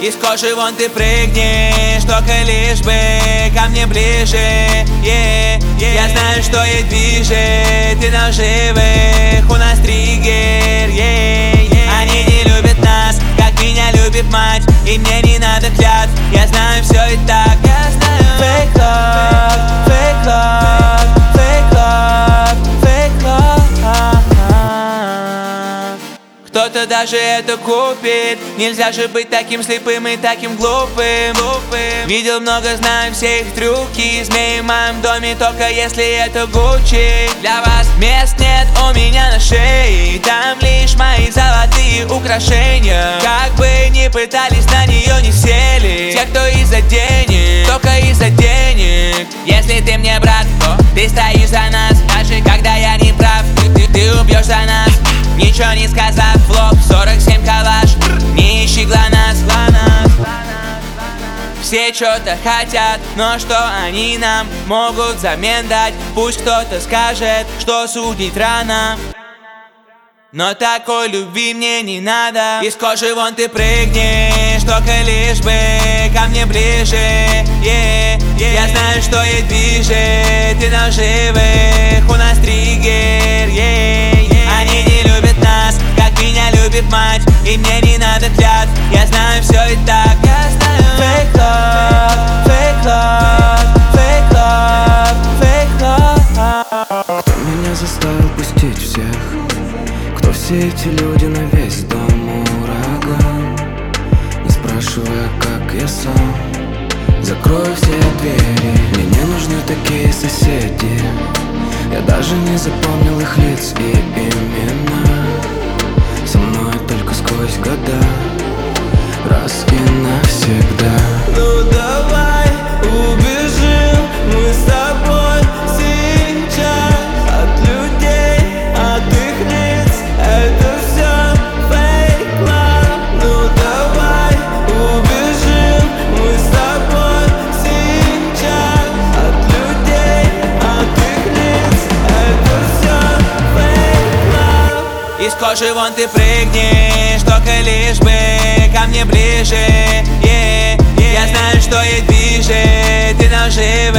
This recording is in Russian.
Из кожи вон ты прыгнешь, только лишь бы ко мне ближе. Я знаю, что ей движет, ты наживых, у нас триггер. Они не любят нас, как меня любит мать, и мне не надо клятв, я знаю все и так. Fake love, fake love, fake love, fake love. Кто-то даже это купит. Нельзя же быть таким слепым и таким глупым. Видел много, знаю все их трюки. Змеи в моем доме, только если это Гуччи. Для вас мест нет у меня на шее, там лишь мои золотые украшения. Как бы ни пытались, на нее не сели те, кто из-за денег, только из-за денег. Если ты мне брат, то ты стоишь за нас, даже когда я не прав. Ты убьешь за нас, ничего не сказав, в лоб 47 калаш. Не ищи глонасс. Все что-то хотят, но что они нам могут взамен дать? Пусть кто-то скажет, что судить рано, но такой любви мне не надо. Из кожи вон ты прыгнешь, только лишь бы ко мне ближе. Я знаю, что ей движет, ты наживых, у нас триггер. Они не любят нас, как меня любит мать, и мне не надо клятв, я знаю все и так. Fake love, fake love, fake love, fake love. Кто меня заставил пустить всех? Кто все эти люди на весь дом ураган? Не спрашивая, как я сам закрою все двери. Мне не нужны такие соседи, я даже не запомнил их лиц и имена. Со мной только сквозь года, раз и навсегда. Ну давай убежим мы с тобой сейчас от людей, от их лиц. Это все fake love. Ну давай убежим мы с тобой сейчас от людей, от их лиц. Это все fake love. Из кожи вон ты прыгнешь, только лишь бы ко мне ближе. Я знаю, что ей движет, ты наживешь.